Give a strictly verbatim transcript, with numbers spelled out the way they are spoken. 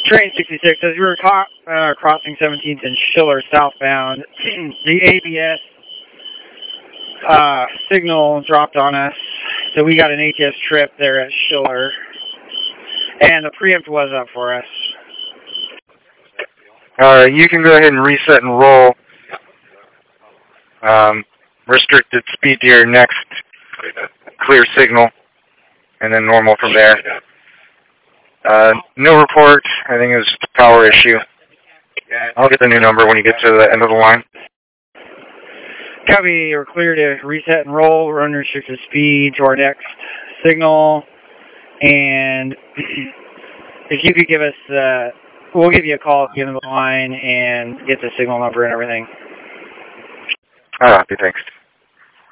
Train sixty-six, as we were caught, uh, crossing seventeenth and Schiller southbound, the A B S uh, signal dropped on us, so we got an H S trip there at Schiller, and the preempt was up for us. Alright, you can go ahead and reset and roll. Um, restricted speed to your next clear signal, and then normal from there. Uh, no report. I think it was just a power issue. I'll get the new number when you get to the end of the line. Copy, we're clear to reset and roll. We're under restricted speed to our next signal. And if you could give us, uh, we'll give you a call at the end of the line and get the signal number and everything. Ah, thanks.